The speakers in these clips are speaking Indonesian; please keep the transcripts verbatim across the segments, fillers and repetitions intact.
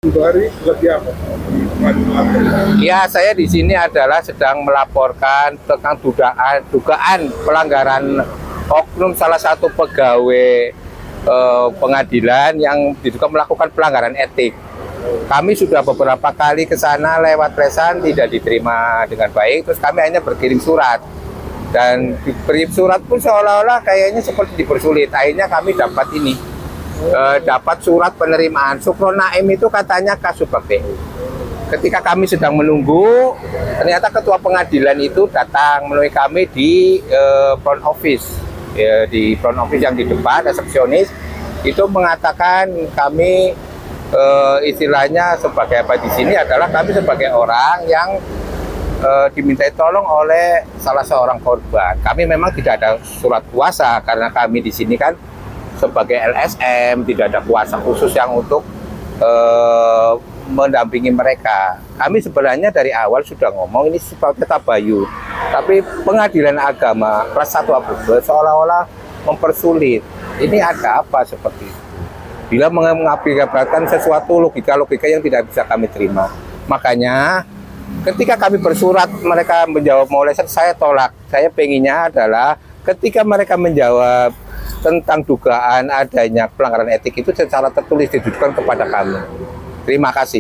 Untuk hari lagi apa? Di pengadilan. Ya, saya di sini adalah sedang melaporkan tentang dugaan dugaan pelanggaran oknum salah satu pegawai eh, pengadilan yang diduga melakukan pelanggaran etik. Kami sudah beberapa kali ke sana lewat presan, tidak diterima dengan baik, terus kami hanya berkirim surat. Dan dikirim surat pun seolah-olah kayaknya seperti dipersulit. Akhirnya kami dapat ini, eh, dapat surat penerimaan. Sukron Naim itu katanya Kasubag P U. Ketika kami sedang menunggu, ternyata ketua pengadilan itu datang menemui kami di eh, front office, eh, di front office yang di depan, resepsionis, itu mengatakan kami eh, istilahnya sebagai apa di sini adalah kami sebagai orang yang eh, dimintai tolong oleh salah seorang korban. Kami memang tidak ada surat kuasa karena kami di sini kan sebagai L S M tidak ada kuasa khusus yang untuk eh, mendampingi mereka. Kami sebenarnya dari awal sudah ngomong ini sifatnya tabayun, tapi pengadilan agama kelas satu Brebes seolah-olah mempersulit. Ini ada apa seperti itu? Bila mengakibatkan sesuatu logika-logika yang tidak bisa kami terima. Makanya ketika kami bersurat mereka menjawab mau lesen, saya tolak. Saya pengennya adalah ketika mereka menjawab tentang dugaan adanya pelanggaran etik itu secara tertulis ditujukan kepada kami. Terima kasih.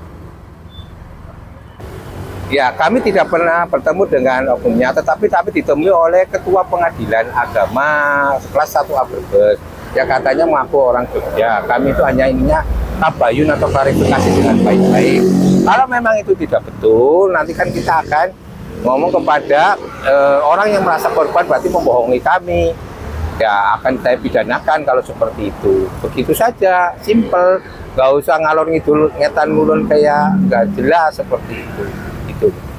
Ya, kami tidak pernah bertemu dengan oknumnya, tetapi kami ditemui oleh Ketua Pengadilan Agama kelas satu Brebes yang katanya mengaku orang Jogja. Kami itu hanya ininya tabayun atau klarifikasi dengan baik-baik. Kalau memang itu tidak betul, nanti kan kita akan ngomong kepada eh, orang yang merasa korban berarti membohongi kami. Ya akan saya pidanakan kalau seperti itu. Begitu saja, simple. Nggak usah ngalor ngidul ngetan ngulun kayak nggak jelas seperti itu. Itu.